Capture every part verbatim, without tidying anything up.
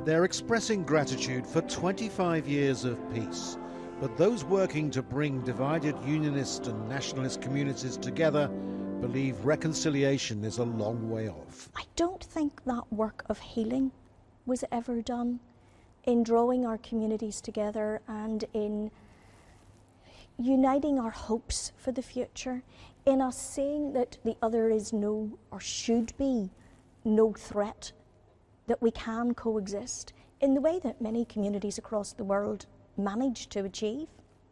They're expressing gratitude for twenty-five years of peace, but those working to bring divided unionist and nationalist communities together believe reconciliation is a long way off. I don't think that work of healing was ever done in drawing our communities together and in uniting our hopes for the future, in us saying that the other is no, or should be, no threat, that we can coexist in the way that many communities across the world manage to achieve.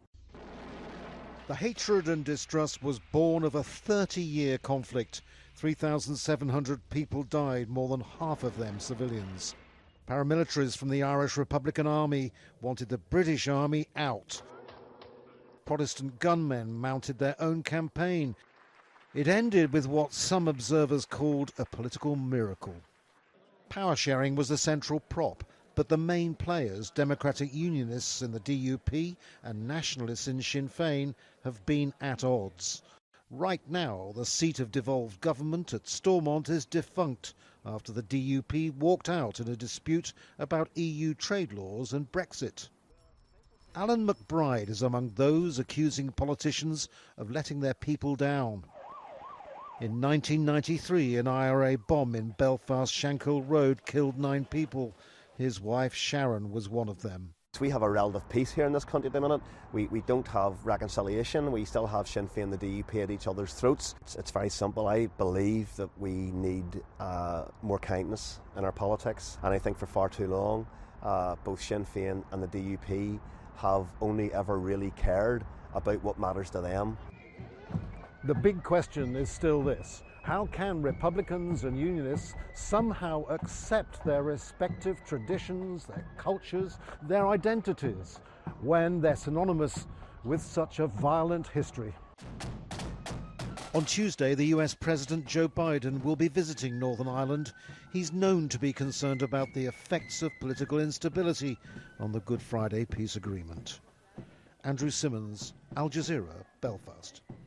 The hatred and distrust was born of a thirty-year conflict. three thousand seven hundred people died, more than half of them civilians. Paramilitaries from the Irish Republican Army wanted the British Army out. Protestant gunmen mounted their own campaign. It ended with what some observers called a political miracle. Power sharing was the central prop, but the main players, Democratic Unionists in the D U P and Nationalists in Sinn Féin, have been at odds. Right now, the seat of devolved government at Stormont is defunct after the D U P walked out in a dispute about E U trade laws and Brexit. Alan McBride is among those accusing politicians of letting their people down. In nineteen ninety-three, an I R A bomb in Belfast Shankill Road killed nine people. His wife Sharon was one of them. We have a relative peace here in this country at the minute. We, we don't have reconciliation. We still have Sinn Féin and the D U P at each other's throats. It's, it's very simple. I believe that we need uh, more kindness in our politics. And I think for far too long, uh, both Sinn Féin and the D U P have only ever really cared about what matters to them. The big question is still this: how can Republicans and Unionists somehow accept their respective traditions, their cultures, their identities, when they're synonymous with such a violent history? On Tuesday, the U S President Joe Biden will be visiting Northern Ireland. He's known to be concerned about the effects of political instability on the Good Friday peace agreement. Andrew Simmons, Al Jazeera, Belfast.